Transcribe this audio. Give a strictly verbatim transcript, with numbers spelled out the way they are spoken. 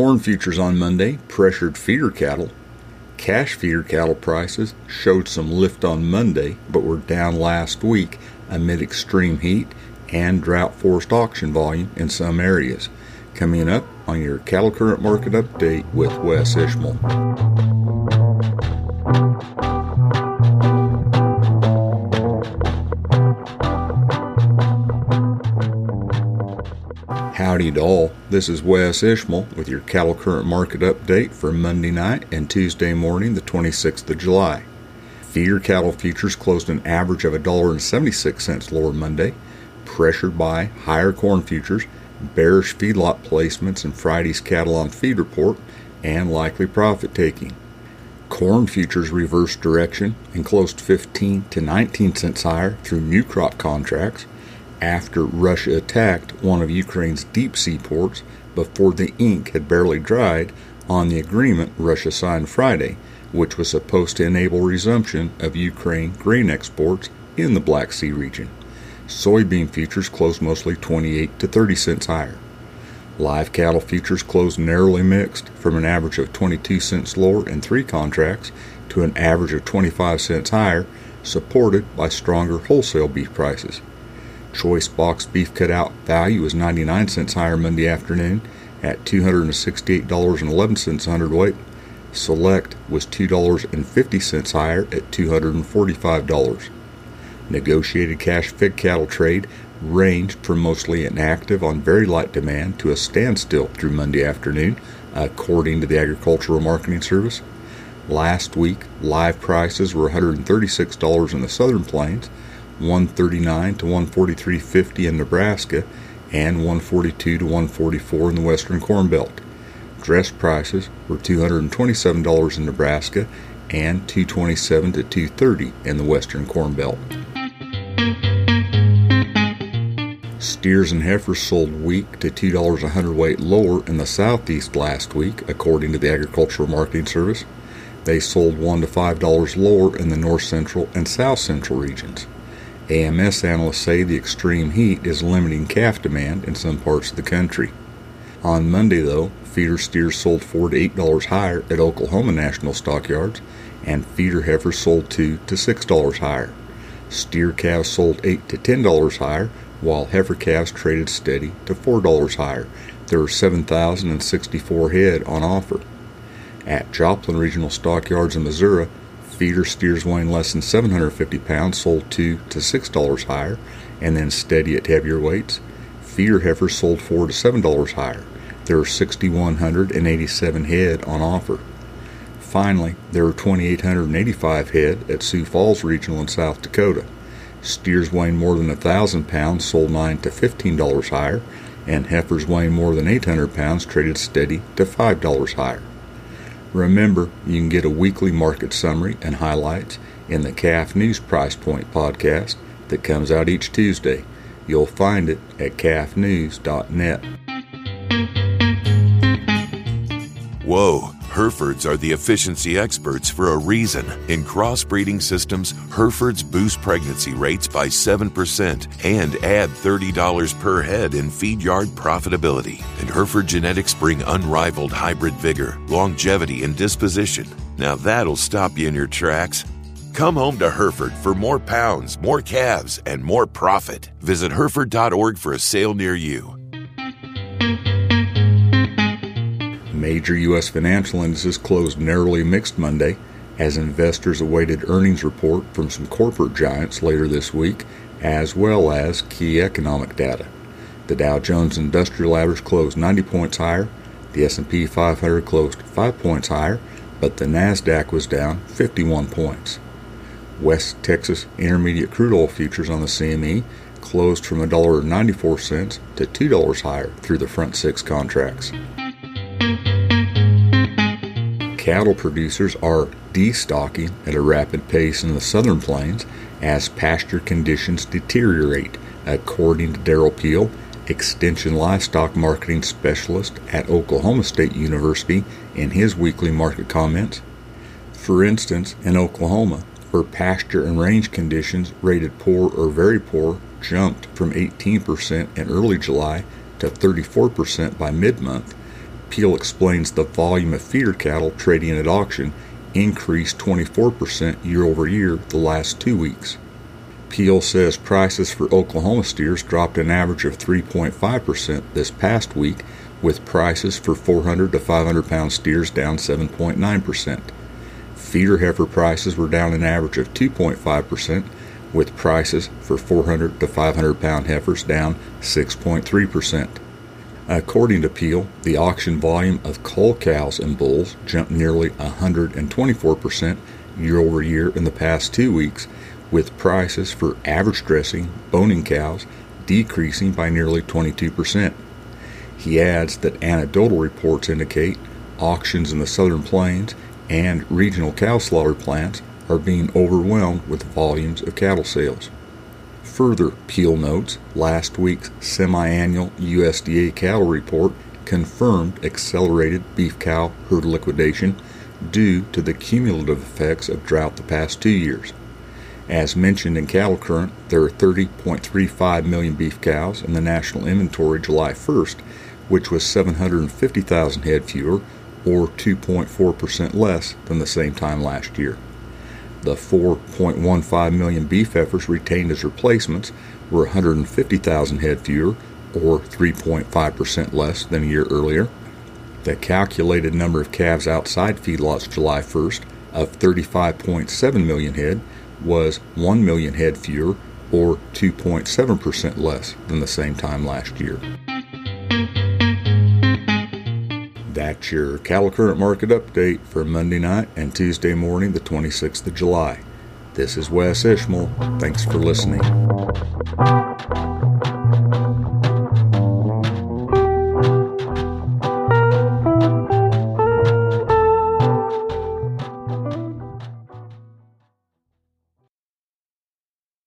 Corn futures on Monday pressured feeder cattle. Cash feeder cattle prices showed some lift on Monday, but were down last week amid extreme heat and drought-forced auction volume in some areas. Coming up on your Cattle Current Market Update with Wes Ishmael. Howdy to all, this is Wes Ishmael with your Cattle Current Market Update for Monday night and Tuesday morning, the twenty-sixth of July. Feeder cattle futures closed an average of one dollar and seventy-six cents lower Monday, pressured by higher corn futures, bearish feedlot placements in Friday's Cattle on Feed report, and likely profit-taking. Corn futures reversed direction and closed fifteen to nineteen cents higher through new crop contracts, after Russia attacked one of Ukraine's deep-sea ports before the ink had barely dried on the agreement Russia signed Friday, which was supposed to enable resumption of Ukraine grain exports in the Black Sea region. Soybean futures closed mostly twenty-eight to thirty cents higher. Live cattle futures closed narrowly mixed from an average of twenty-two cents lower in three contracts to an average of twenty-five cents higher, supported by stronger wholesale beef prices. Choice box beef cutout value was ninety-nine cents higher Monday afternoon at two hundred sixty-eight dollars and eleven cents a hundredweight. Select was two dollars and fifty cents higher at two hundred forty-five dollars. Negotiated cash fig cattle trade ranged from mostly inactive on very light demand to a standstill through Monday afternoon, according to the Agricultural Marketing Service. Last week, live prices were one hundred thirty-six dollars in the Southern Plains, one thirty-nine to one forty-three fifty in Nebraska, and one forty-two to one forty-four in the Western Corn Belt. Dress prices were two hundred twenty-seven dollars in Nebraska and two twenty-seven to two thirty in the Western Corn Belt. Steers and heifers sold weak to two dollars a hundredweight lower in the Southeast last week, according to the Agricultural Marketing Service. They sold one to five dollars lower in the North Central and South Central regions. A M S analysts say the extreme heat is limiting calf demand in some parts of the country. On Monday, though, feeder steers sold four to eight dollars higher at Oklahoma National Stockyards, and feeder heifers sold two to six dollars higher. Steer calves sold eight to ten dollars higher, while heifer calves traded steady to four dollars higher. There were seven thousand sixty-four head on offer. At Joplin Regional Stockyards in Missouri, feeder steers weighing less than seven hundred fifty pounds sold two to six dollars higher, and then steady at heavier weights. Feeder heifers sold four to seven dollars higher. There were six thousand one hundred eighty-seven head on offer. Finally, there were two thousand eight hundred eighty-five head at Sioux Falls Regional in South Dakota. Steers weighing more than one thousand pounds sold nine to fifteen dollars higher, and heifers weighing more than eight hundred pounds traded steady to five dollars higher. Remember, you can get a weekly market summary and highlights in the Calf News Price Point podcast that comes out each Tuesday. You'll find it at calf news dot net. Whoa, Herefords are the efficiency experts for a reason. In crossbreeding systems, Herefords boost pregnancy rates by seven percent and add thirty dollars per head in feed yard profitability. And Hereford genetics bring unrivaled hybrid vigor, longevity, and disposition. Now that'll stop you in your tracks. Come home to Hereford for more pounds, more calves, and more profit. Visit Hereford dot org for a sale near you. Major U S financial indices closed narrowly mixed Monday as investors awaited earnings report from some corporate giants later this week, as well as key economic data. The Dow Jones Industrial Average closed ninety points higher, the S and P five hundred closed five points higher, but the NASDAQ was down fifty-one points. West Texas Intermediate crude oil futures on the C M E closed from one dollar and ninety-four cents to two dollars higher through the front six contracts. Cattle producers are destocking at a rapid pace in the Southern Plains as pasture conditions deteriorate, according to Darrell Peel, Extension Livestock Marketing Specialist at Oklahoma State University, in his weekly market comments. For instance, in Oklahoma, where pasture and range conditions rated poor or very poor jumped from eighteen percent in early July to thirty-four percent by mid-month, Peel explains the volume of feeder cattle trading at auction increased twenty-four percent year over year the last two weeks. Peel says prices for Oklahoma steers dropped an average of three point five percent this past week, with prices for four hundred to five hundred pound steers down seven point nine percent. Feeder heifer prices were down an average of two point five percent, with prices for four hundred to five hundred pound heifers down six point three percent. According to Peel, the auction volume of cull cows and bulls jumped nearly one hundred twenty-four percent year over year in the past two weeks, with prices for average dressing, boning cows decreasing by nearly twenty-two percent. He adds that anecdotal reports indicate auctions in the Southern Plains and regional cow slaughter plants are being overwhelmed with volumes of cattle sales. Further, Peel notes last week's semi-annual U S D A cattle report confirmed accelerated beef cow herd liquidation due to the cumulative effects of drought the past two years. As mentioned in Cattle Current, there are thirty point three five million beef cows in the national inventory July first, which was seven hundred fifty thousand head fewer, or two point four percent less than the same time last year. The four point one five million beef heifers retained as replacements were one hundred fifty thousand head fewer, or three point five percent less than a year earlier. The calculated number of calves outside feedlots July first of thirty-five point seven million head was one million head fewer, or two point seven percent less than the same time last year. That's your Cattle Current Market Update for Monday night and Tuesday morning, the twenty-sixth of July. This is Wes Ishmael. Thanks for listening.